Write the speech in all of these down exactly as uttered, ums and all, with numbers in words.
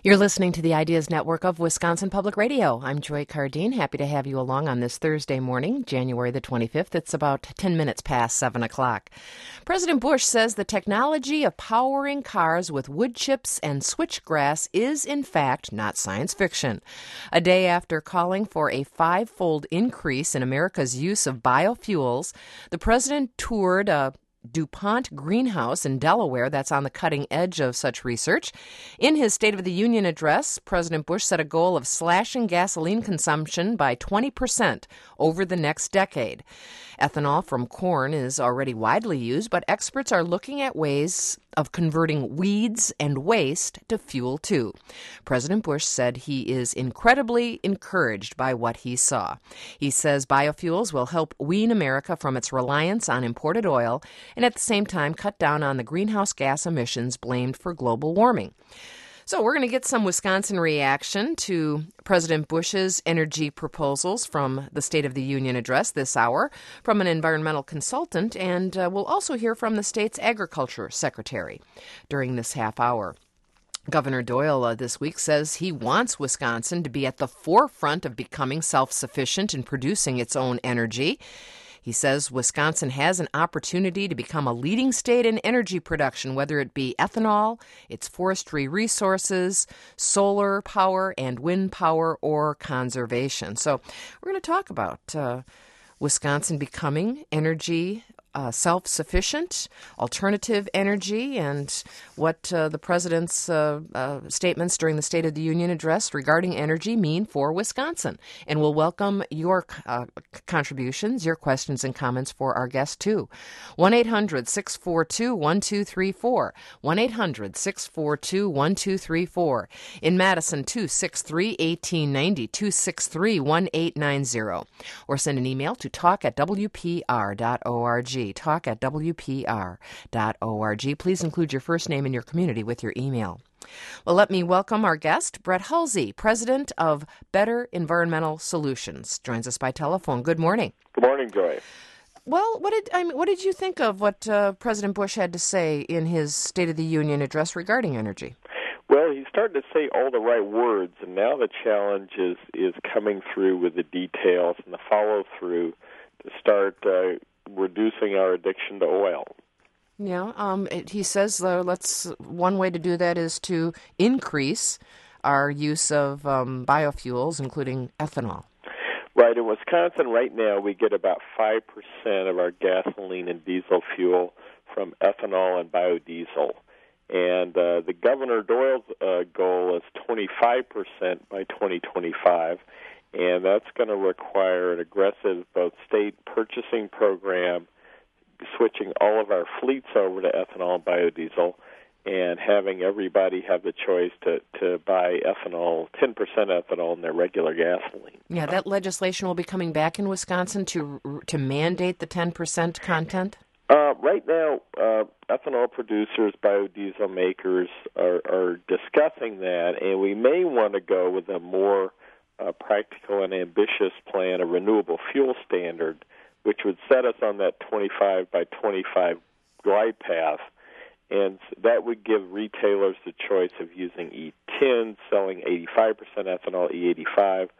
You're listening to the Ideas Network of Wisconsin Public Radio. I'm Joy Cardine. Happy to have you along on this Thursday morning, January the twenty-fifth. It's about ten minutes past seven o'clock. President Bush says the technology of powering cars with wood chips and switchgrass is, in fact, not science fiction. A day after calling for a five-fold increase in America's use of biofuels, the president toured a DuPont greenhouse in Delaware that's on the cutting edge of such research. In his State of the Union address, President Bush set a goal of slashing gasoline consumption by twenty percent over the next decade. Ethanol from corn is already widely used, but experts are looking at ways of converting weeds and waste to fuel, too. President Bush said he is incredibly encouraged by what he saw. He says biofuels will help wean America from its reliance on imported oil and at the same time cut down on the greenhouse gas emissions blamed for global warming. So we're going to get some Wisconsin reaction to President Bush's energy proposals from the State of the Union address this hour from an environmental consultant, and uh, we'll also hear from the state's agriculture secretary during this half hour. Governor Doyle uh, this week says he wants Wisconsin to be at the forefront of becoming self-sufficient in producing its own energy. He says Wisconsin has an opportunity to become a leading state in energy production, whether it be ethanol, its forestry resources, solar power and wind power, or conservation. So we're going to talk about uh, Wisconsin becoming energy Uh, self-sufficient, alternative energy, and what uh, the president's uh, uh, statements during the State of the Union address regarding energy mean for Wisconsin. And we'll welcome your uh, contributions, your questions and comments for our guests, too. one eight hundred six four two one two three four. one eight hundred six four two one two three four. In Madison, two six three, one eight nine zero, two six three, one eight nine zero. Or send an email to talk at w p r dot org. Talk at w p r dot org. Please include your first name and your community with your email. Well, let me welcome our guest, Brett Hulsey, president of Better Environmental Solutions, joins us by telephone. Good morning. Good morning, Joy. Well, what did I mean, what did you think of what uh, President Bush had to say in his State of the Union address regarding energy? Well, he's starting to say all the right words, and now the challenge is, is coming through with the details and the follow-through to start uh, reducing our addiction to oil. Yeah, um, it, he says uh, let's. One way to do that is to increase our use of um, biofuels, including ethanol. Right. In Wisconsin right now, we get about five percent of our gasoline and diesel fuel from ethanol and biodiesel. And uh, the Governor Doyle's uh, goal is twenty-five percent by twenty twenty-five. And that's going to require an aggressive both state purchasing program, switching all of our fleets over to ethanol and biodiesel, and having everybody have the choice to, to buy ethanol, ten percent ethanol in their regular gasoline. Yeah, that legislation will be coming back in Wisconsin to to mandate the ten percent content? Uh, right now, uh, ethanol producers, biodiesel makers are, are discussing that, and we may want to go with a more a practical and ambitious plan, a renewable fuel standard, which would set us on that twenty-five by twenty-five glide path, and that would give retailers the choice of using E ten, selling eighty-five percent ethanol, E eighty-five,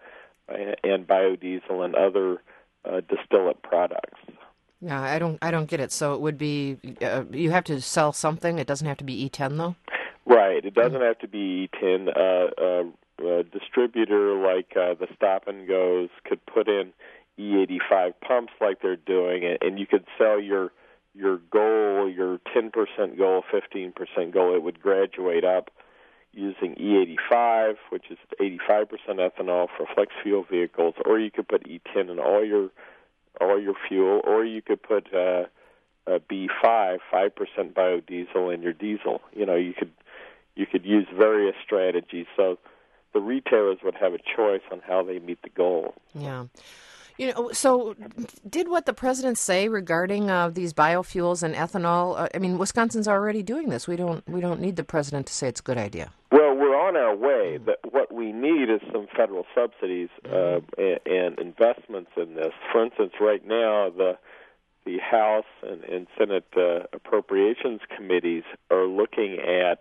and biodiesel and other uh, distillate products. Yeah, I don't, I don't get it. So it would be uh, you have to sell something. It doesn't have to be E ten, though. Right. It doesn't have to be E ten. Uh, uh, A distributor like uh, the Stop and Goes could put in E eighty-five pumps like they're doing, and, and you could sell your your goal, your ten percent goal, fifteen percent goal. It would graduate up using E eighty-five, which is eighty-five percent ethanol for flex fuel vehicles, or you could put E ten in all your all your fuel, or you could put uh, uh, B five, five percent biodiesel in your diesel. You know, you could you could use various strategies. So the retailers would have a choice on how they meet the goal. Yeah. You know, so did what the president say regarding uh, these biofuels and ethanol? Uh, I mean, Wisconsin's already doing this. We don't we don't need the president to say it's a good idea. Well, we're on our way. But what we need is some federal subsidies uh, and, and investments in this. For instance, right now the the House and, and Senate uh, appropriations committees are looking at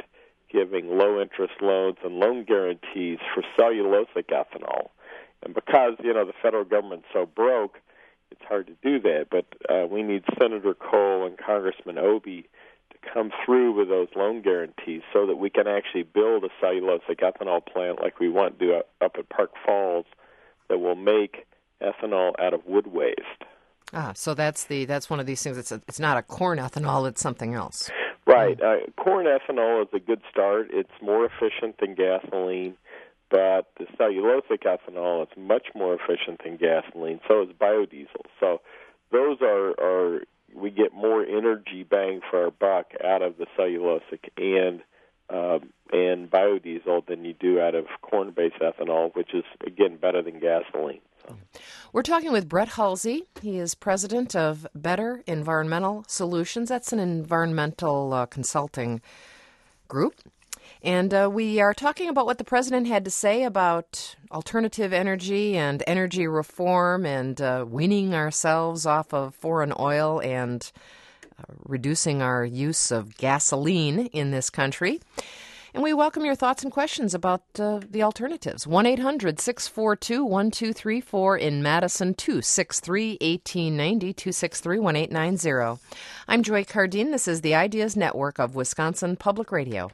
giving low-interest loans and loan guarantees for cellulosic ethanol. And because, you know, the federal government's so broke, it's hard to do that. But uh, we need Senator Cole and Congressman Obey to come through with those loan guarantees so that we can actually build a cellulosic ethanol plant like we want to do up at Park Falls that will make ethanol out of wood waste. Ah, so that's the that's one of these things. It's a, it's not a corn ethanol; it's something else. Right. Uh, corn ethanol is a good start. It's more efficient than gasoline, but the cellulosic ethanol is much more efficient than gasoline. So is biodiesel. So those are, are we get more energy bang for our buck out of the cellulosic and um, and biodiesel than you do out of corn-based ethanol, which is again better than gasoline. We're talking with Brett Hulsey. He is president of Better Environmental Solutions. That's an environmental uh, consulting group. And uh, we are talking about what the president had to say about alternative energy and energy reform and uh, weaning ourselves off of foreign oil and uh, reducing our use of gasoline in this country. And we welcome your thoughts and questions about uh, the alternatives. one eight hundred six four two one two three four in Madison, two six three, one eight nine zero, two six three, one eight nine zero. I'm Joy Cardine. This is the Ideas Network of Wisconsin Public Radio.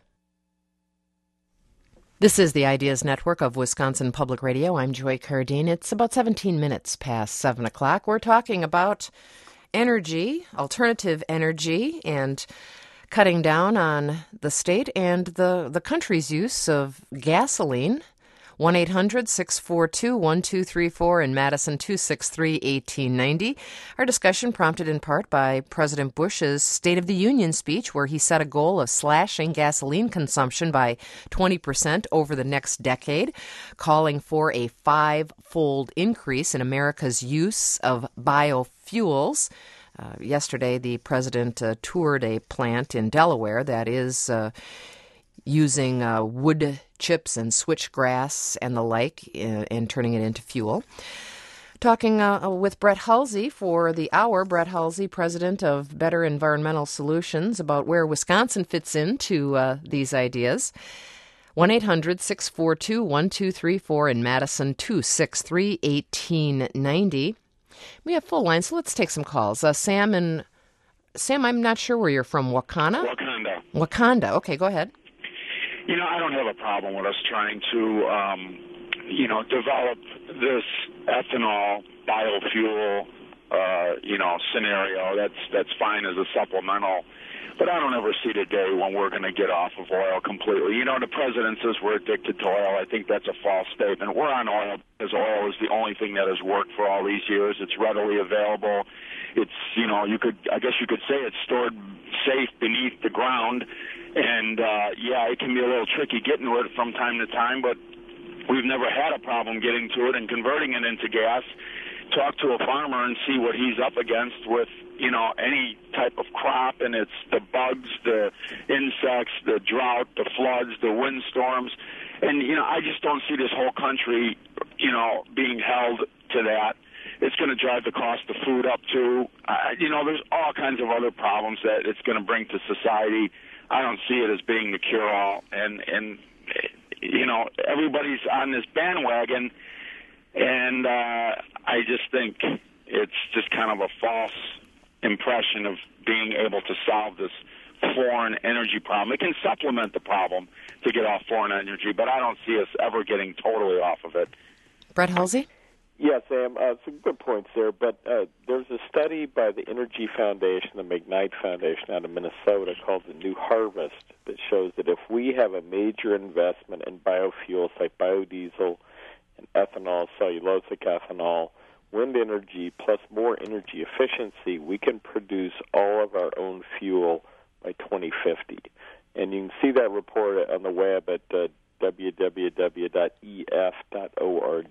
This is the Ideas Network of Wisconsin Public Radio. I'm Joy Cardine. It's about seventeen minutes past seven o'clock. We're talking about energy, alternative energy, and cutting down on the state and the, the country's use of gasoline. one eight hundred six four two one two three four in Madison, two six three, one eight nine zero. Our discussion prompted in part by President Bush's State of the Union speech, where he set a goal of slashing gasoline consumption by twenty percent over the next decade, calling for a five-fold increase in America's use of biofuels. Uh, yesterday, the president uh, toured a plant in Delaware that is uh, using uh, wood chips and switchgrass and the like uh, and turning it into fuel. Talking uh, with Brett Hulsey for the hour, Brett Hulsey, president of Better Environmental Solutions, about where Wisconsin fits into uh, these ideas. one eight hundred six four two one two three four in Madison, two six three, one eight nine zero. We have full lines, so let's take some calls. Uh, Sam and Sam, I'm not sure where you're from. Wakanda? Wakanda. Wakanda. Okay, go ahead. You know, I don't have a problem with us trying to, um, you know, develop this ethanol biofuel, uh, you know, scenario. That's that's fine as a supplemental. But I don't ever see the day when we're going to get off of oil completely. You know, the president says we're addicted to oil. I think that's a false statement. We're on oil because oil is the only thing that has worked for all these years. It's readily available. It's, you know, you could, I guess you could say it's stored safe beneath the ground. And, uh, yeah, it can be a little tricky getting to it from time to time, but we've never had a problem getting to it and converting it into gas. Talk to a farmer and see what he's up against with, you know, any type of crop, and it's the bugs, the insects, the drought, the floods, the windstorms. And, you know, I just don't see this whole country, you know, being held to that. It's going to drive the cost of food up, too. Uh, you know, there's all kinds of other problems that it's going to bring to society. I don't see it as being the cure-all. And, and you know, everybody's on this bandwagon, and uh, I just think it's just kind of a false impression of being able to solve this foreign energy problem. It can supplement the problem to get off foreign energy, but I don't see us ever getting totally off of it. Brett Hulsey? Yes, Sam, uh, some good points there, but uh, there's a study by the Energy Foundation, the McKnight Foundation out of Minnesota called the New Harvest that shows that if we have a major investment in biofuels like biodiesel and ethanol, cellulosic ethanol, wind energy, plus more energy efficiency, we can produce all of our own fuel by twenty fifty. And you can see that report on the web at uh, w w w dot e f dot org.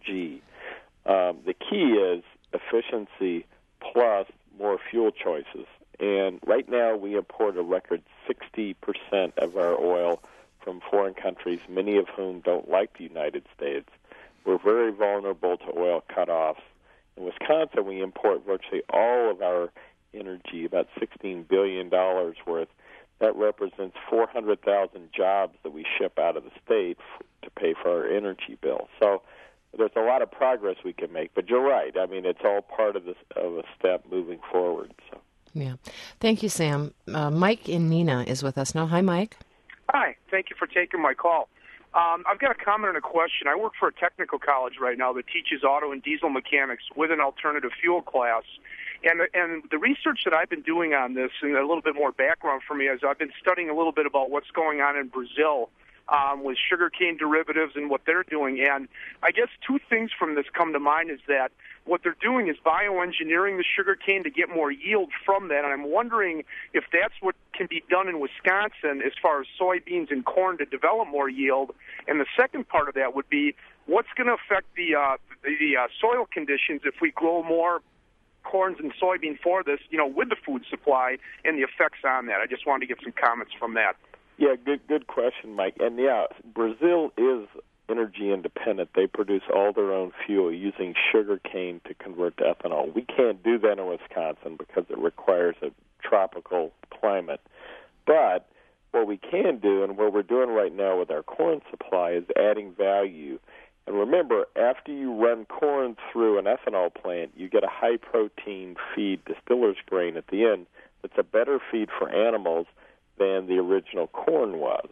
Um, the key is efficiency plus more fuel choices. And right now we import a record sixty percent of our oil from foreign countries, many of whom don't like the United States. We're very vulnerable to oil cutoffs. In Wisconsin, we import virtually all of our energy, about sixteen billion dollars worth. that represents four hundred thousand jobs that we ship out of the state f- to pay for our energy bill. So there's a lot of progress we can make. But you're right. I mean, it's all part of this of a step moving forward. So. Yeah. Thank you, Sam. Uh, Mike in Neenah is with us now. Hi, Mike. Hi. Thank you for taking my call. Um, I've got a comment and a question. I work for a technical college right now that teaches auto and diesel mechanics with an alternative fuel class. And and the research that I've been doing on this, and a little bit more background for me, is I've been studying a little bit about what's going on in Brazil um, with sugarcane derivatives and what they're doing. And I guess two things from this come to mind is that what they're doing is bioengineering the sugarcane to get more yield from that. And I'm wondering if that's what can be done in Wisconsin as far as soybeans and corn to develop more yield. And the second part of that would be what's going to affect the, uh, the uh, soil conditions if we grow more corns and soybean for this, you know, with the food supply and the effects on that. I just wanted to get some comments from that. Yeah, good good question, Mike. And yeah, Brazil is energy independent. They produce all their own fuel using sugar cane to convert to ethanol. We can't do that in Wisconsin because it requires a tropical climate. But what we can do, and what we're doing right now with our corn supply, is adding value. And remember, after you run corn through an ethanol plant, you get a high-protein feed, distiller's grain, at the end that's a better feed for animals than the original corn was.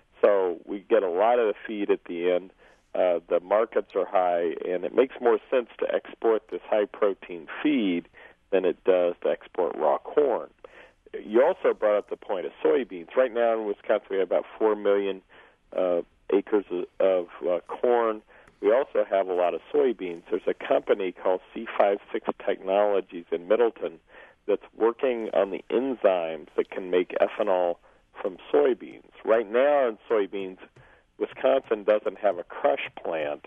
So we get a lot of the feed at the end. Uh, the markets are high, and it makes more sense to export this high-protein feed than it does to export raw corn. You also brought up the point of soybeans. Right now in Wisconsin, we have about four million uh, acres of, of uh, corn. We also have a lot of soybeans. There's a company called C fifty-six Technologies in Middleton that's working on the enzymes that can make ethanol from soybeans. Right now in soybeans, Wisconsin doesn't have a crush plant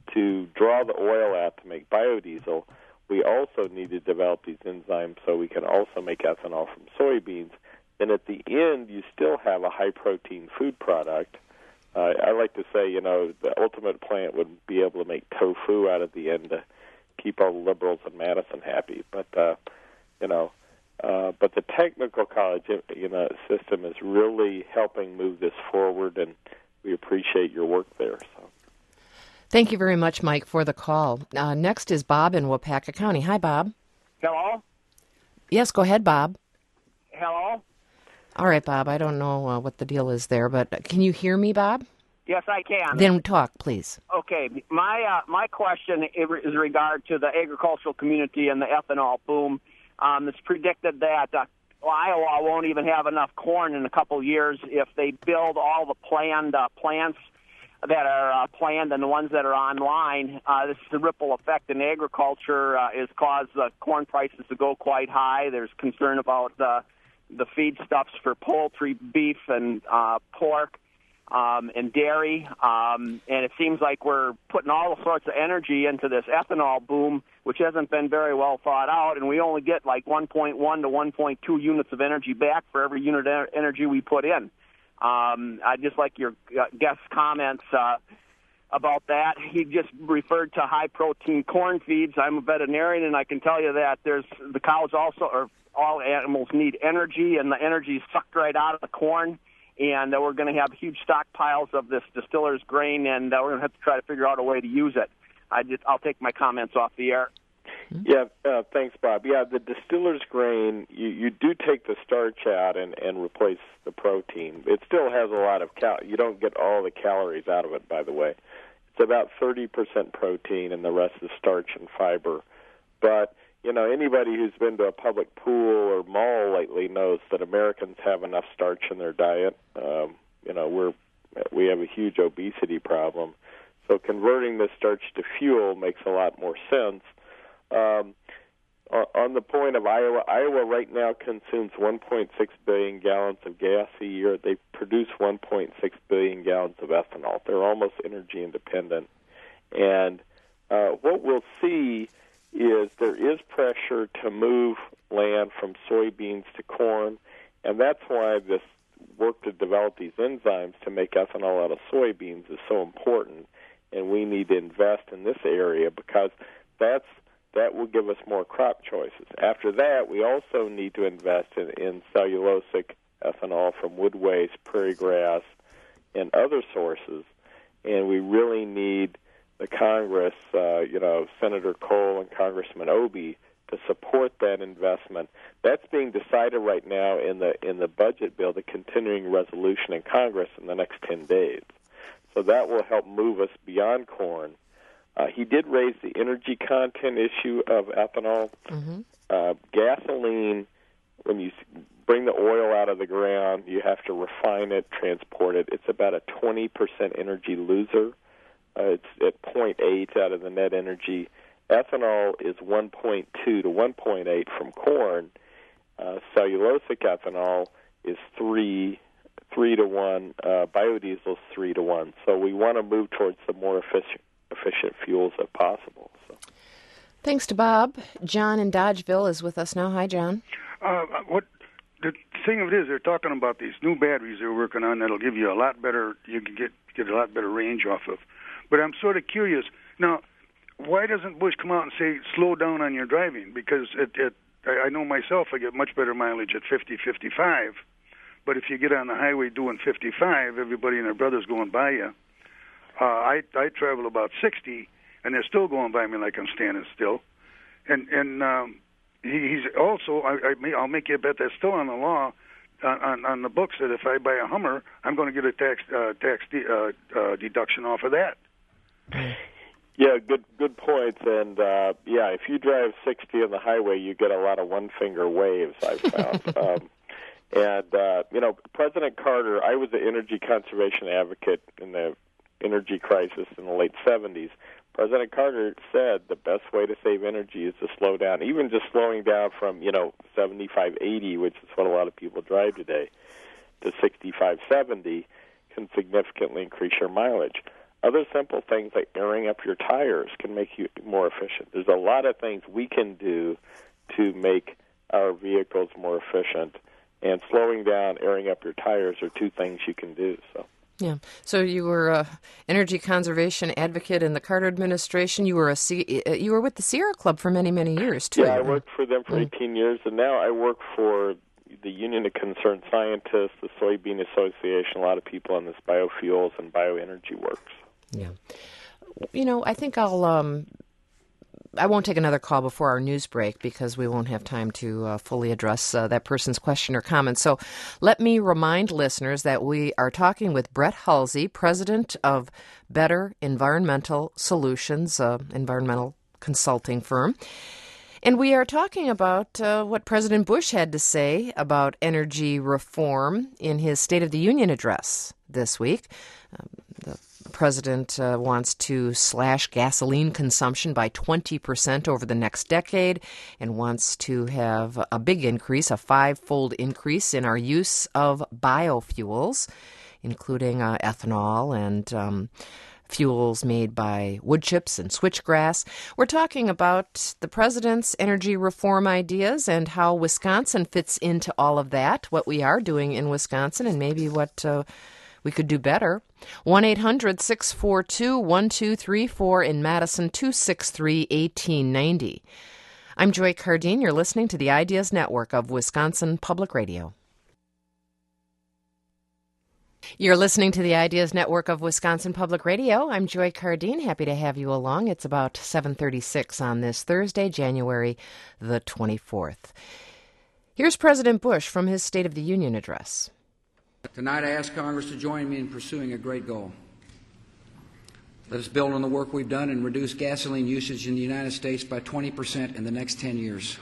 to draw the oil out to make biodiesel. We also need to develop these enzymes so we can also make ethanol from soybeans. And at the end, you still have a high-protein food product. Uh, I like to say, you know, the ultimate plant would be able to make tofu out of the end to keep all the liberals in Madison happy. But, uh, you know, uh, but the technical college, you know, system is really helping move this forward, and we appreciate your work there. So. Thank you very much, Mike, for the call. Uh, next is Bob in Waupaca County. Hi, Bob. Hello? Yes, go ahead, Bob. Hello? All right, Bob. I don't know uh, what the deal is there, but can you hear me, Bob? Yes, I can. Then talk, please. Okay. My uh, my question is regard to the agricultural community and the ethanol boom. Um, it's predicted that uh, Iowa won't even have enough corn in a couple years if they build all the planned uh, plants that are uh, planned and the ones that are online. Uh, this is the ripple effect in agriculture uh, has caused the corn prices to go quite high. There's concern about the the feedstuffs for poultry, beef, and uh, pork, um, and dairy. Um, and it seems like we're putting all sorts of energy into this ethanol boom, which hasn't been very well thought out, and we only get like one point one to one point two units of energy back for every unit of energy we put in. Um, I'd just like your guest comments uh, about that. He just referred to high-protein corn feeds. I'm a veterinarian, and I can tell you that there's the cows also, or all animals need energy, and the energy is sucked right out of the corn, and uh, we're going to have huge stockpiles of this distiller's grain, and uh, we're going to have to try to figure out a way to use it. I just, I'll take my comments off the air. Yeah, uh, thanks, Bob. Yeah, the distiller's grain, you, you do take the starch out and, and replace the protein. It still has a lot of cal. You don't get all the calories out of it, by the way. It's about thirty percent protein, and the rest is starch and fiber. But, you know, anybody who's been to a public pool or mall lately knows that Americans have enough starch in their diet. Um, you know, we're we have a huge obesity problem. So converting this starch to fuel makes a lot more sense. Um, on the point of Iowa, Iowa right now consumes one point six billion gallons of gas a year. They produce one point six billion gallons of ethanol. They're almost energy independent. And uh, what we'll see is there is pressure to move land from soybeans to corn, and that's why this work to develop these enzymes to make ethanol out of soybeans is so important, and we need to invest in this area because that's that will give us more crop choices. After that, we also need to invest in, in cellulosic ethanol from wood waste, prairie grass, and other sources. And we really need the Congress, uh, you know, Senator Cole and Congressman Obey, to support that investment. That's being decided right now in the in the budget bill, the continuing resolution in Congress in the next ten days. So that will help move us beyond corn. Uh, he did raise the energy content issue of ethanol. Mm-hmm. Uh, gasoline, when you bring the oil out of the ground, you have to refine it, transport it. It's about a twenty percent energy loser. Uh, it's at zero point eight out of the net energy. Ethanol is one point two to one point eight from corn. Uh, cellulosic ethanol is three, three to one. Uh, biodiesel is three to one. So we want to move towards the more efficient, efficient fuels if possible. So. Thanks to Bob. John in Dodgeville is with us now. Hi, John. Uh, what the thing of it is, they're talking about these new batteries they're working on that'll give you a lot better. You can get get a lot better range off of. But I'm sort of curious now. Why doesn't Bush come out and say slow down on your driving? Because it, it, I know myself, I get much better mileage at fifty, fifty-five. But if you get on the highway doing fifty-five, everybody and their brother's going by you. Uh, I I travel about sixty, and they're still going by me like I'm standing still. And and um, he, he's also, I, I may, I'll make you a bet that's still on the law, on, on, on the books, that if I buy a Hummer, I'm going to get a tax uh, tax de- uh, uh, deduction off of that. Yeah, good good points. And, uh, yeah, if you drive sixty on the highway, you get a lot of one-finger waves, I've found. um, and, uh, you know, President Carter, I was an energy conservation advocate in the energy crisis in the late seventies. President Carter said the best way to save energy is to slow down. Even just slowing down from, you know, seventy-five, eighty, which is what a lot of people drive today, to sixty-five, seventy can significantly increase your mileage. Other simple things like airing up your tires can make you more efficient. There's a lot of things we can do to make our vehicles more efficient, and slowing down, airing up your tires are two things you can do. So. Yeah. So you were a energy conservation advocate in the Carter administration. You were a C- you were with the Sierra Club for many, many years, too. Yeah, I worked for them for eighteen years, and now I work for the Union of Concerned Scientists, the Soybean Association, a lot of people on this biofuels and bioenergy works. Yeah. You know, I think I'll, um, I won't take another call before our news break because we won't have time to uh, fully address uh, that person's question or comment. So let me remind listeners that we are talking with Brett Halsey, president of Better Environmental Solutions, uh, environmental consulting firm. And we are talking about uh, what President Bush had to say about energy reform in his State of the Union address this week. Um, the president uh, wants to slash gasoline consumption by twenty percent over the next decade and wants to have a big increase, a five-fold increase in our use of biofuels, including uh, ethanol and um, fuels made by wood chips and switchgrass. We're talking about the president's energy reform ideas and how Wisconsin fits into all of that, what we are doing in Wisconsin, and maybe what uh, we could do better. one eight hundred six four two one two three four in Madison, two six three one eight nine zero. I'm Joy Cardine. You're listening to the Ideas Network of Wisconsin Public Radio. You're listening to the Ideas Network of Wisconsin Public Radio. I'm Joy Cardine. Happy to have you along. It's about seven thirty-six on this Thursday, January the twenty-fourth. Here's President Bush from his State of the Union address. Tonight I ask Congress to join me in pursuing a great goal. Let us build on the work we've done and reduce gasoline usage in the United States by twenty percent in the next ten years.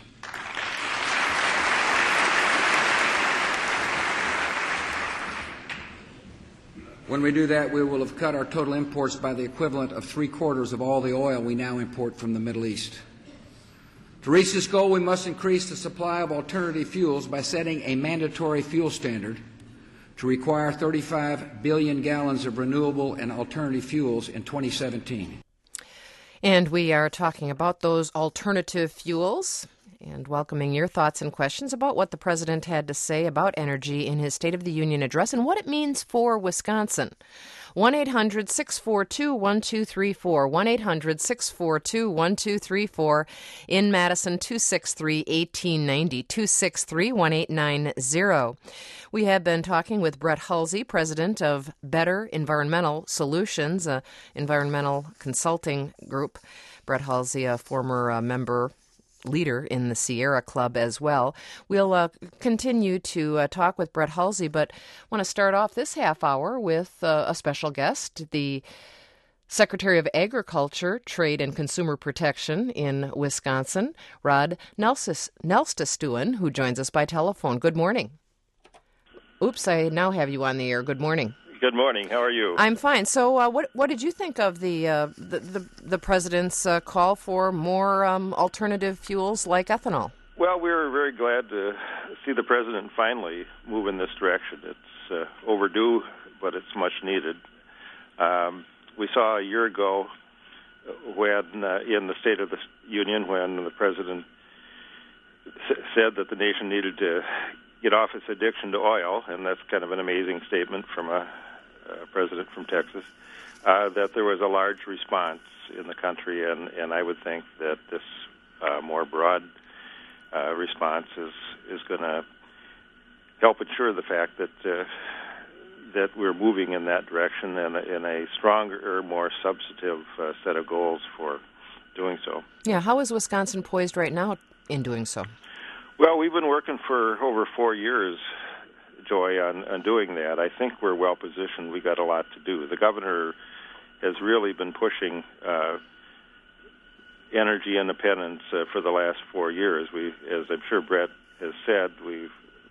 When we do that, we will have cut our total imports by the equivalent of three-quarters of all the oil we now import from the Middle East. To reach this goal, we must increase the supply of alternative fuels by setting a mandatory fuel standard to require thirty-five billion gallons of renewable and alternative fuels in twenty seventeen. And we are talking about those alternative fuels and welcoming your thoughts and questions about what the president had to say about energy in his State of the Union address and what it means for Wisconsin. one eight hundred six four two one two three four. one eight hundred six four two one two three four. In Madison, two six three one eight nine zero. two six three one eight nine zero. We have been talking with Brett Hulsey, president of Better Environmental Solutions, an environmental consulting group. Brett Hulsey, a former uh, member leader in the Sierra Club as well. We'll uh, continue to uh, talk with Brett Hulsey, but want to start off this half hour with uh, a special guest, the Secretary of Agriculture, Trade, and Consumer Protection in Wisconsin, Rod Nelstetuen, who joins us by telephone. Good morning. Oops, I now have you on the air. Good morning. Good morning. How are you? I'm fine. So, uh, what what did you think of the uh, the, the the president's uh, call for more um, alternative fuels like ethanol? Well, we were very glad to see the president finally move in this direction. It's uh, overdue, but it's much needed. Um, we saw a year ago when, uh, in the State of the Union, when the president s- said that the nation needed to get off its addiction to oil, and that's kind of an amazing statement from a Uh, president from Texas, uh, that there was a large response in the country, and, and I would think that this uh, more broad uh, response is is going to help ensure the fact that uh, that we're moving in that direction and in a stronger, more substantive uh, set of goals for doing so. Yeah, how is Wisconsin poised right now in doing so? Well, we've been working for over four years, Joy, on, on doing that. I think we're well positioned. We got a lot to do. The governor has really been pushing uh, energy independence uh, for the last four years. We, as I'm sure Brett has said, we've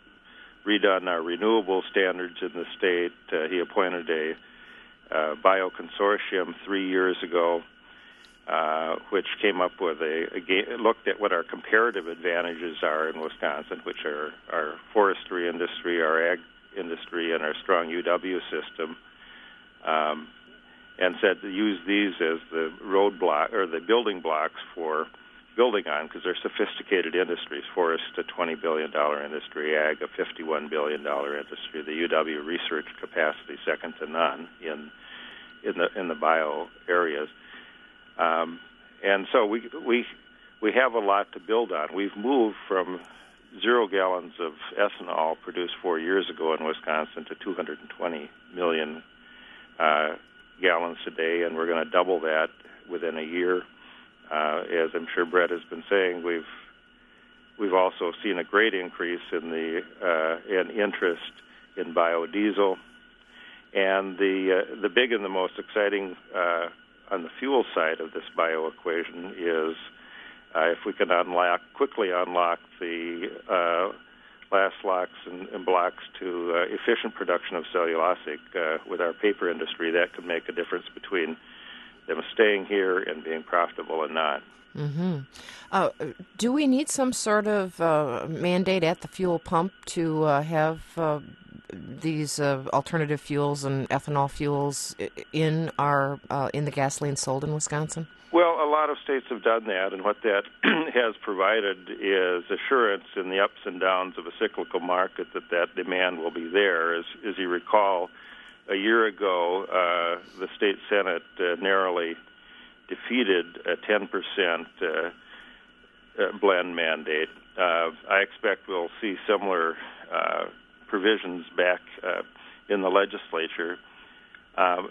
redone our renewable standards in the state. Uh, he appointed a uh, bioconsortium three years ago, uh, which came up with a, a ga- looked at what our comparative advantages are in Wisconsin, which are our forestry industry, our ag industry, and our strong U W system, um, and said to use these as the roadblock or the building blocks for building on, because they're sophisticated industries. Forest, a twenty billion dollars industry, ag, a fifty-one billion dollars industry, the U W research capacity second to none in in the in the bio areas. Um, and so we we we have a lot to build on. We've moved from zero gallons of ethanol produced four years ago in Wisconsin to two hundred twenty million uh, gallons a day, and we're going to double that within a year. Uh, as I'm sure Brett has been saying, we've we've also seen a great increase in the uh, in interest in biodiesel, and the uh, the big and the most exciting uh, on the fuel side of this bio equation is uh, if we can unlock quickly unlock the uh, last locks and, and blocks to uh, efficient production of cellulosic uh, with our paper industry, that could make a difference between them staying here and being profitable and not. Mm-hmm. Uh, do we need some sort of uh, mandate at the fuel pump to uh, have uh, these uh, alternative fuels and ethanol fuels in our uh, in the gasoline sold in Wisconsin? Well, a lot of states have done that, and what that has provided is assurance in the ups and downs of a cyclical market that that demand will be there. As, as you recall, a year ago, uh, the state Senate uh, narrowly defeated a ten percent uh, uh, blend mandate. Uh, I expect we'll see similar uh, provisions back uh, in the legislature. Um,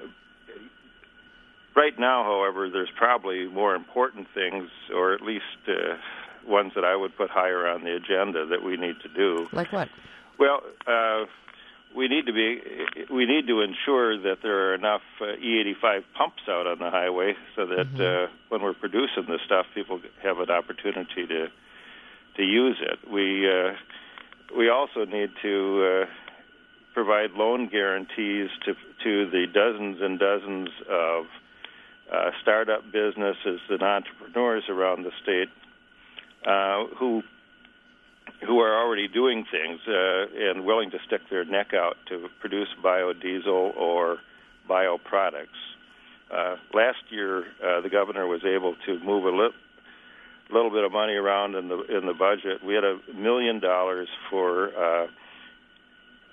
right now, however, there's probably more important things, or at least uh, ones that I would put higher on the agenda that we need to do. Like what? Well, uh, we need to be we need to ensure that there are enough uh, E eighty-five pumps out on the highway so that mm-hmm. uh, when we're producing this stuff, people have an opportunity to to use it. We uh, we also need to uh, provide loan guarantees to to the dozens and dozens of uh, startup businesses and entrepreneurs around the state uh, who. who are already doing things uh, and willing to stick their neck out to produce biodiesel or bioproducts. Uh, last year, uh, the governor was able to move a li- little bit of money around in the in the budget. We had a million dollars for uh, uh,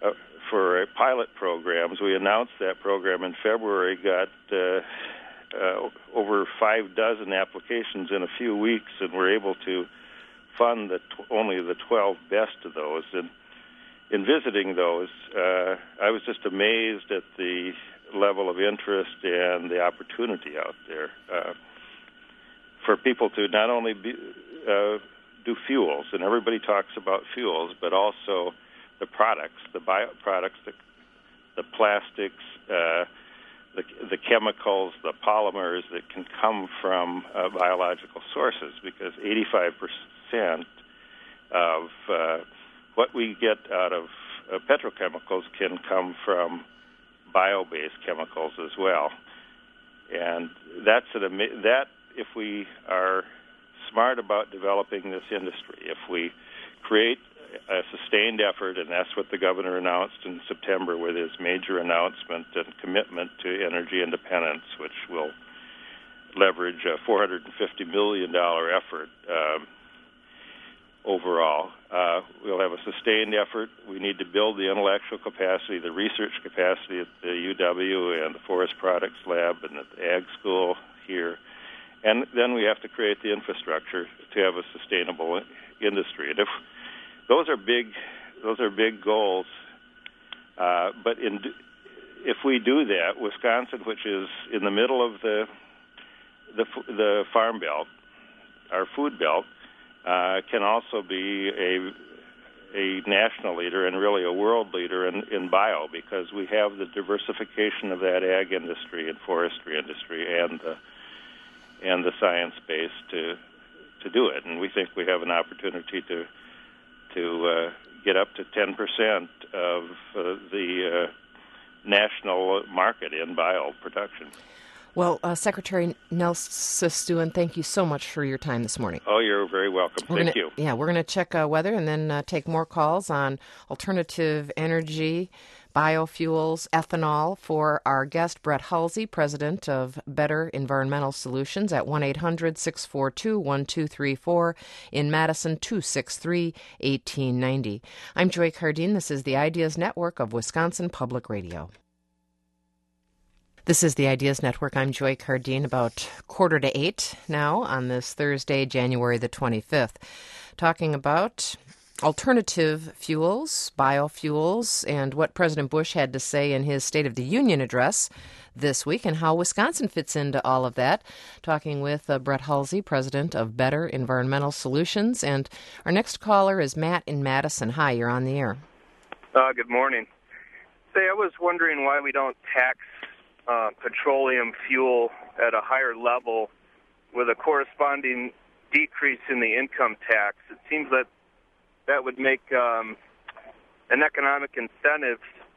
for pilot programs. We announced that program in February, got uh, uh, over five dozen applications in a few weeks, and we're able to fund the tw- only the twelve best of those. And in visiting those, uh, I was just amazed at the level of interest and the opportunity out there uh, for people to not only be, uh, do fuels, and everybody talks about fuels, but also the products, the bioproducts, the, the plastics, uh, the, the chemicals, the polymers that can come from uh, biological sources, because eighty-five percent of uh, what we get out of uh, petrochemicals can come from bio-based chemicals as well. And that's an ama- that if we are smart about developing this industry, if we create a sustained effort, and that's what the governor announced in September with his major announcement and commitment to energy independence, which will leverage a four hundred fifty million dollars effort um, overall. Uh, we'll have a sustained effort. We need to build the intellectual capacity, the research capacity at the U W and the Forest Products Lab and at the Ag School here. And then we have to create the infrastructure to have a sustainable industry. And if those are big, those are big goals. Uh, but in, if we do that, Wisconsin, which is in the middle of the the, the farm belt, our food belt, uh, can also be a a national leader and really a world leader in, in bio, because we have the diversification of that ag industry and forestry industry and the and the science base to to do it. And we think we have an opportunity to to uh, get up to ten percent of uh, the uh, national market in bio production. Well, uh, Secretary Nelson Stuen, thank you so much for your time this morning. Oh, you're very welcome. We're Thank gonna, you. Yeah, we're going to check uh, weather and then uh, take more calls on alternative energy, biofuels, ethanol for our guest, Brett Halsey, president of Better Environmental Solutions at one eight hundred six four two one two three four, in Madison two six three one eight nine zero. I'm Joy Cardine. This is the Ideas Network of Wisconsin Public Radio. This is the Ideas Network. I'm Joy Cardine, about quarter to eight now on this Thursday, January the twenty-fifth, talking about alternative fuels, biofuels, and what President Bush had to say in his State of the Union address this week and how Wisconsin fits into all of that. Talking with uh, Brett Halsey, president of Better Environmental Solutions. And our next caller is Matt in Madison. Hi, you're on the air. Uh, good morning. Say, I was wondering why we don't tax Uh, petroleum fuel at a higher level with a corresponding decrease in the income tax. It seems that that would make um, an economic incentive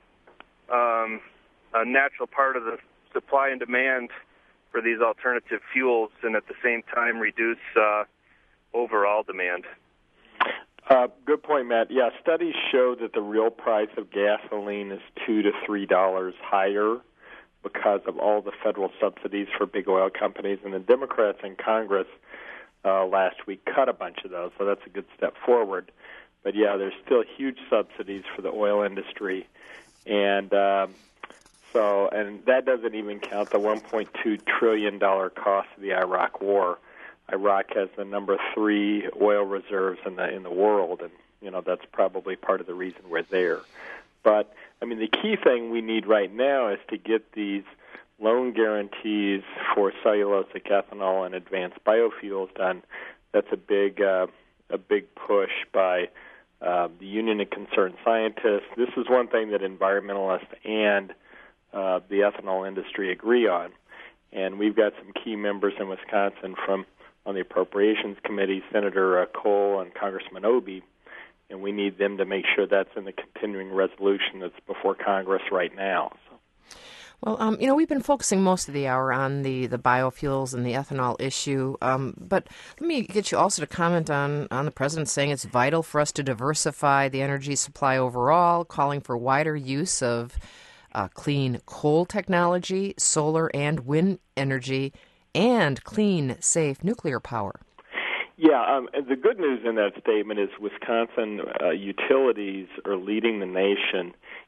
um, a natural part of the supply and demand for these alternative fuels, and at the same time reduce uh, overall demand. Uh, good point, Matt. Yeah, studies show that the real price of gasoline is two to three dollars higher because of all the federal subsidies for big oil companies. And the Democrats in Congress uh, last week cut a bunch of those, so that's a good step forward. But, yeah, there's still huge subsidies for the oil industry. And um, so, and that doesn't even count the one point two trillion dollars cost of the Iraq war. Iraq has the number three oil reserves in the in the world, and, you know, that's probably part of the reason we're there. But, I mean, the key thing we need right now is to get these loan guarantees for cellulosic ethanol and advanced biofuels done. That's a big, uh, a big push by uh, the Union of Concerned Scientists. This is one thing that environmentalists and uh, the ethanol industry agree on. And we've got some key members in Wisconsin from on the Appropriations Committee, Senator uh, Cole and Congressman Obey, and we need them to make sure that's in the continuing resolution that's before Congress right now. So. Well, um, you know, we've been focusing most of the hour on the, the biofuels and the ethanol issue, um, but let me get you also to comment on, on the president saying it's vital for us to diversify the energy supply overall, calling for wider use of uh, clean coal technology, solar and wind energy, and clean, safe nuclear power. Yeah, um, the good news in that statement is Wisconsin uh, utilities are leading the nation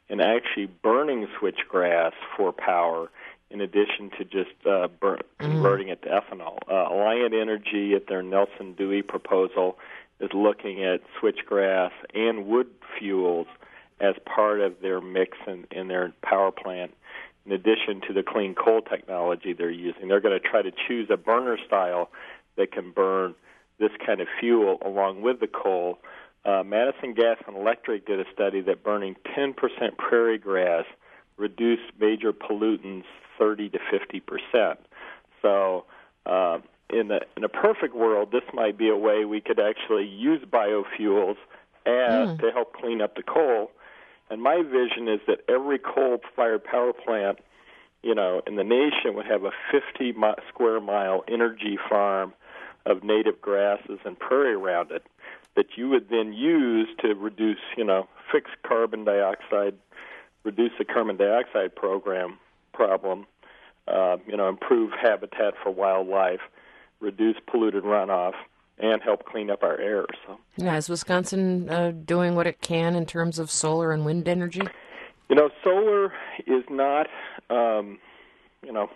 and actually burning switchgrass for power in addition to just uh, burn, converting it to ethanol. Uh, Alliant Energy, at their Nelson Dewey proposal, is looking at switchgrass and wood fuels as part of their mix in, in their power plant, in addition to the clean coal technology they're using. They're going to try to choose a burner style that can burn this kind of fuel along with the coal. Uh, Madison Gas and Electric did a study that burning ten percent prairie grass reduced major pollutants thirty to fifty percent. So uh, in, the, in a perfect world, this might be a way we could actually use biofuels as, mm. to help clean up the coal. And my vision is that every coal-fired power plant, you know, in the nation would have a fifty square mile energy farm of native grasses and prairie around it that you would then use to reduce, you know, fix carbon dioxide, reduce the carbon dioxide program problem, uh, you know, improve habitat for wildlife, reduce polluted runoff, and help clean up our air. So, yeah, is Wisconsin uh, doing what it can in terms of solar and wind energy? You know, solar is not, um, you know,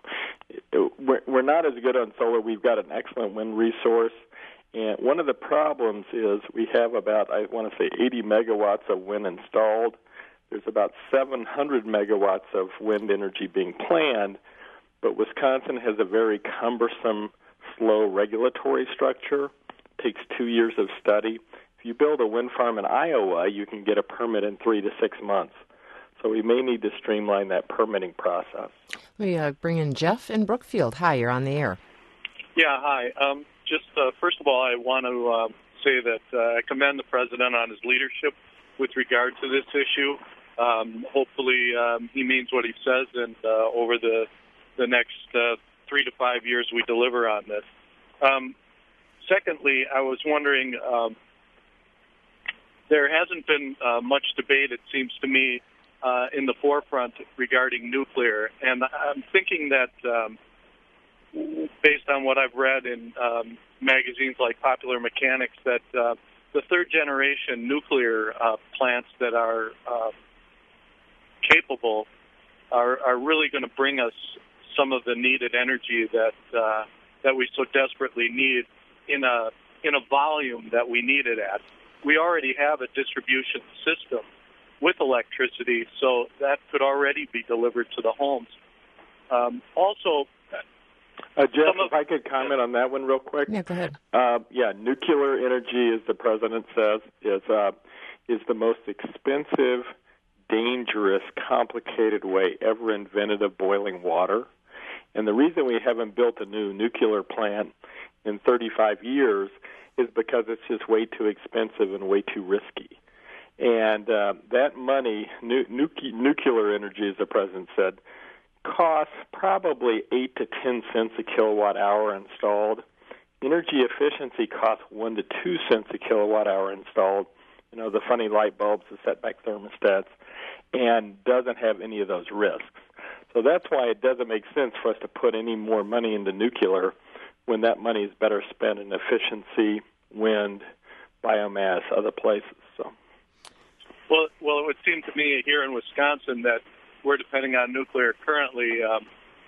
we're, we're not as good on solar. We've got an excellent wind resource. And one of the problems is we have about, I want to say, eighty megawatts of wind installed. There's about seven hundred megawatts of wind energy being planned, but Wisconsin has a very cumbersome, slow regulatory structure. It takes two years of study. If you build a wind farm in Iowa, you can get a permit in three to six months. So we may need to streamline that permitting process. We uh, bring in Jeff in Brookfield. Hi, you're on the air. Yeah, hi. Um, just uh, first of all, I want to uh, say that uh, I commend the president on his leadership with regard to this issue. Um, hopefully, um, he means what he says, and uh, over the the next uh, three to five years, we deliver on this. Um, secondly, I was wondering, um, there hasn't been uh, much debate, it seems to me, uh, in the forefront regarding nuclear, and I'm thinking that. Um, based on what I've read in um, magazines like Popular Mechanics, that uh, the third-generation nuclear uh, plants that are uh, capable are, are really going to bring us some of the needed energy that uh, that we so desperately need in a in a volume that we need it at. We already have a distribution system with electricity, so that could already be delivered to the homes. Um, also, Uh, Jeff, if I could comment on that one real quick. Yeah, go ahead. Uh, yeah, nuclear energy, as the president says, is uh, is the most expensive, dangerous, complicated way ever invented of boiling water. And the reason we haven't built a new nuclear plant in thirty-five years is because it's just way too expensive and way too risky. And uh, that money, nu- nu- nuclear energy, as the president said, costs probably eight to ten cents a kilowatt hour installed. Energy efficiency costs one to two cents a kilowatt hour installed. You know, the funny light bulbs, the setback thermostats, and doesn't have any of those risks. So that's why it doesn't make sense for us to put any more money into nuclear when that money is better spent in efficiency, wind, biomass, other places. So, well, well, it would seem to me here in Wisconsin that we're depending on nuclear currently um,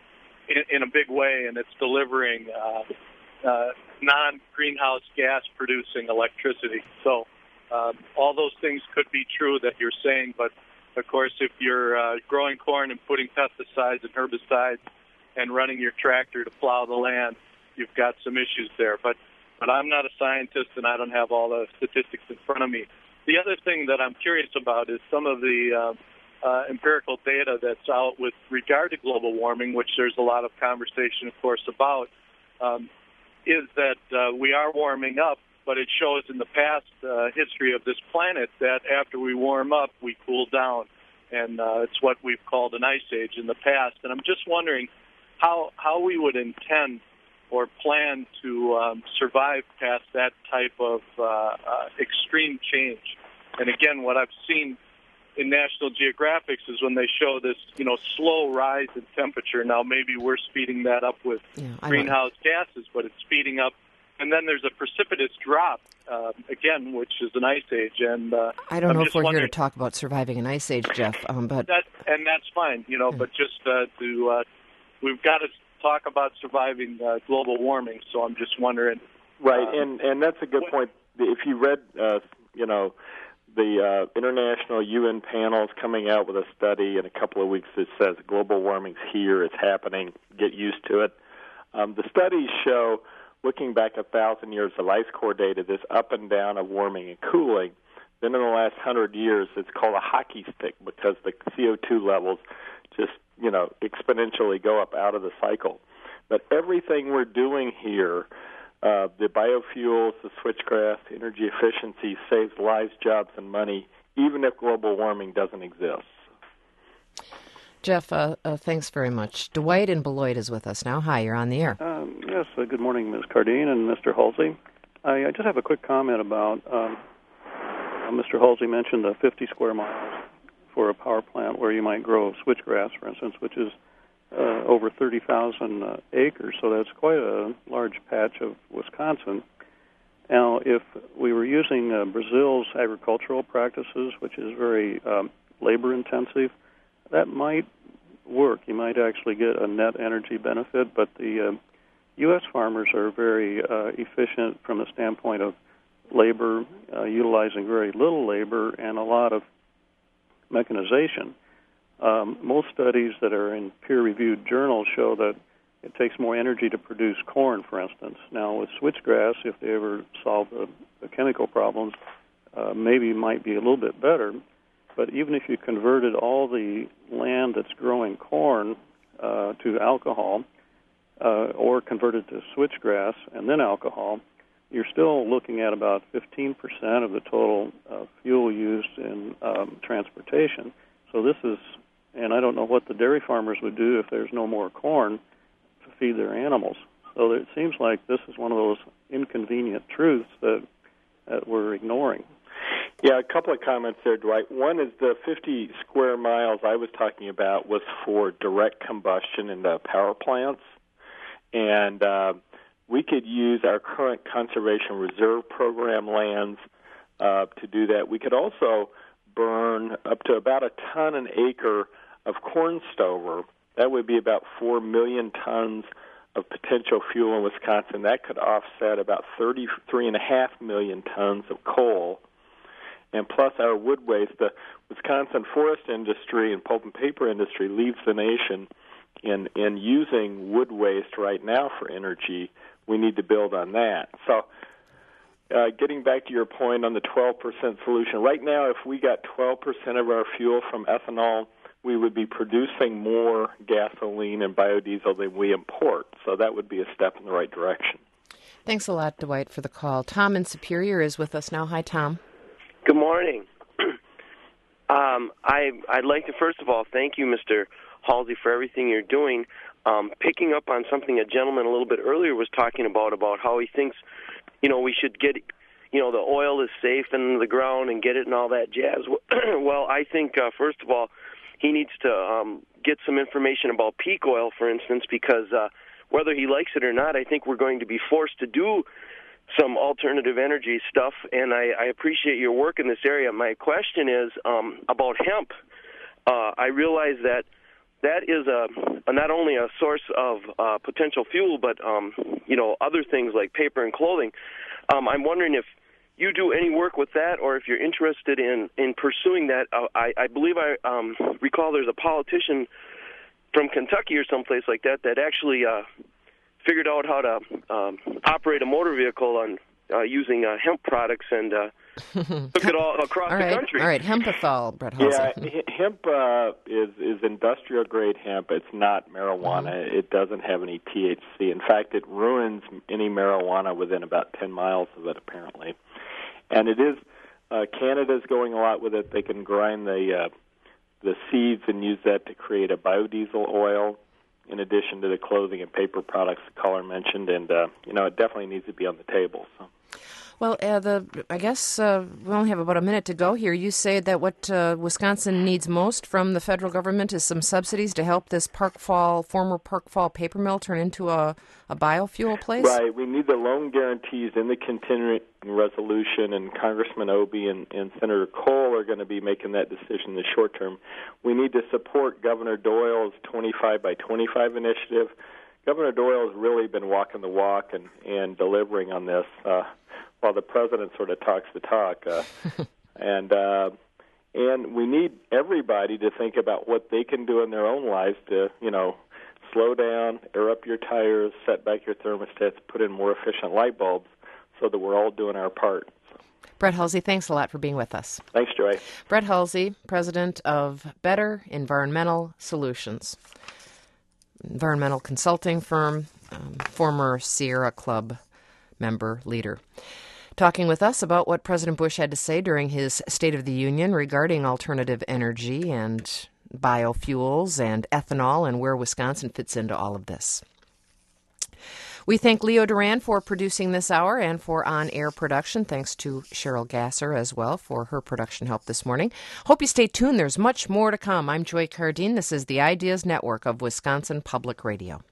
in, in a big way, and it's delivering uh, uh, non-greenhouse gas-producing electricity. So uh, all those things could be true that you're saying, but, of course, if you're uh, growing corn and putting pesticides and herbicides and running your tractor to plow the land, you've got some issues there. But, but I'm not a scientist, and I don't have all the statistics in front of me. The other thing that I'm curious about is some of the uh, Uh, empirical data that's out with regard to global warming, which there's a lot of conversation, of course, about, um, is that uh, we are warming up, but it shows in the past uh, history of this planet that after we warm up, we cool down, and uh, it's what we've called an ice age in the past. And I'm just wondering how how we would intend or plan to um, survive past that type of uh, uh, extreme change. And again, what I've seen in National Geographic is when they show this, you know, slow rise in temperature. Now, maybe we're speeding that up with yeah, greenhouse gases, but it's speeding up and then there's a precipitous drop uh, again, which is an ice age. And uh, I don't I'm know just if we're here wondering- to talk about surviving an ice age, Jeff, um, but that, and that's fine, you know. But just uh, to uh, we've got to talk about surviving uh, global warming. So I'm just wondering. Right, uh, and and that's a good point. If you read, uh, you know, the uh, international U N panel is coming out with a study in a couple of weeks that says global warming's here, it's happening, get used to it. Um, the studies show, looking back a thousand years of ice core data, this up and down of warming and cooling. Then in the last hundred years, it's called a hockey stick because the C O two levels just, you know, exponentially go up out of the cycle. But everything we're doing here, uh, the biofuels, the switchgrass, the energy efficiency, saves lives, jobs, and money, even if global warming doesn't exist. Jeff, uh, uh, thanks very much. Dwight in Beloit is with us now. Hi, you're on the air. Um, yes, uh, good morning, Miz Cardine and Mister Halsey. I, I just have a quick comment about, um, uh, Mister Halsey mentioned the fifty square miles for a power plant where you might grow switchgrass, for instance, which is uh, over thirty thousand uh, acres, so that's quite a large patch of Wisconsin. Now, if we were using uh, Brazil's agricultural practices, which is very um, labor-intensive, that might work. You might actually get a net energy benefit, but the uh, U S farmers are very uh, efficient from the standpoint of labor, uh, utilizing very little labor and a lot of mechanization. Um, most studies that are in peer-reviewed journals show that it takes more energy to produce corn, for instance. Now, with switchgrass, if they ever solve the, the chemical problems, uh, maybe might be a little bit better. But even if you converted all the land that's growing corn uh, to alcohol uh, or converted to switchgrass and then alcohol, you're still looking at about fifteen percent of the total uh, fuel used in um, transportation. So this is, and I don't know what the dairy farmers would do if there's no more corn to feed their animals. So it seems like this is one of those inconvenient truths that, that we're ignoring. Yeah, a couple of comments there, Dwight. One is the fifty square miles I was talking about was for direct combustion in the power plants. And uh, we could use our current Conservation Reserve Program lands uh, to do that. We could also burn up to about a ton an acre of corn stover. That would be about four million tons of potential fuel in Wisconsin. That could offset about thirty-three point five million tons of coal. And plus our wood waste, the Wisconsin forest industry and pulp and paper industry leads the nation in, in using wood waste right now for energy. We need to build on that. So uh, getting back to your point on the twelve percent solution, right now if we got twelve percent of our fuel from ethanol, we would be producing more gasoline and biodiesel than we import. So that would be a step in the right direction. Thanks a lot, Dwight, for the call. Tom in Superior is with us now. Hi, Tom. Good morning. um, I, I'd like to, first of all, thank you, Mister Halsey, for everything you're doing. Um, picking up on something a gentleman a little bit earlier was talking about, about how he thinks, you know, we should get, you know, the oil is safe in the ground and get it and all that jazz. Well, I think, uh, first of all, he needs to um, get some information about peak oil, for instance, because uh, whether he likes it or not, I think we're going to be forced to do some alternative energy stuff, and I, I appreciate your work in this area. My question is um, about hemp. Uh, I realize that that is a, a not only a source of uh, potential fuel, but um, you know, other things like paper and clothing. Um, I'm wondering if you do any work with that, or if you're interested in, in pursuing that. Uh, I, I believe I um, recall there's a politician from Kentucky or someplace like that that actually uh, figured out how to um, operate a motor vehicle on uh, using uh, hemp products and uh, took it all across all right, the country. All right, hempethol, Brett Halsey. Yeah, hemp uh, is, is industrial-grade hemp. It's not marijuana. Mm-hmm. It doesn't have any T H C. In fact, it ruins any marijuana within about ten miles of it, apparently. And it is, uh, Canada's going a lot with it. They can grind the uh, the seeds and use that to create a biodiesel oil, in addition to the clothing and paper products the caller mentioned, and uh, you know, it definitely needs to be on the table. So. Well, uh, the I guess uh, we only have about a minute to go here. You say that what uh, Wisconsin needs most from the federal government is some subsidies to help this Park Fall, former Park Fall paper mill turn into a, a biofuel place? Right. We need the loan guarantees in the continuing resolution, and Congressman Obey and, and Senator Cole are going to be making that decision in the short term. We need to support Governor Doyle's twenty-five by twenty-five initiative. Governor Doyle has really been walking the walk and, and delivering on this, uh, while the president sort of talks the talk. Uh, and uh, and we need everybody to think about what they can do in their own lives to, you know, slow down, air up your tires, set back your thermostats, put in more efficient light bulbs so that we're all doing our part. Brett Hulsey, thanks a lot for being with us. Thanks, Joy. Brett Hulsey, president of Better Environmental Solutions, environmental consulting firm, um, former Sierra Club member, leader, talking with us about what President Bush had to say during his State of the Union regarding alternative energy and biofuels and ethanol and where Wisconsin fits into all of this. We thank Leo Duran for producing this hour and for on-air production. Thanks to Cheryl Gasser as well for her production help this morning. Hope you stay tuned. There's much more to come. I'm Joy Cardine. This is the Ideas Network of Wisconsin Public Radio.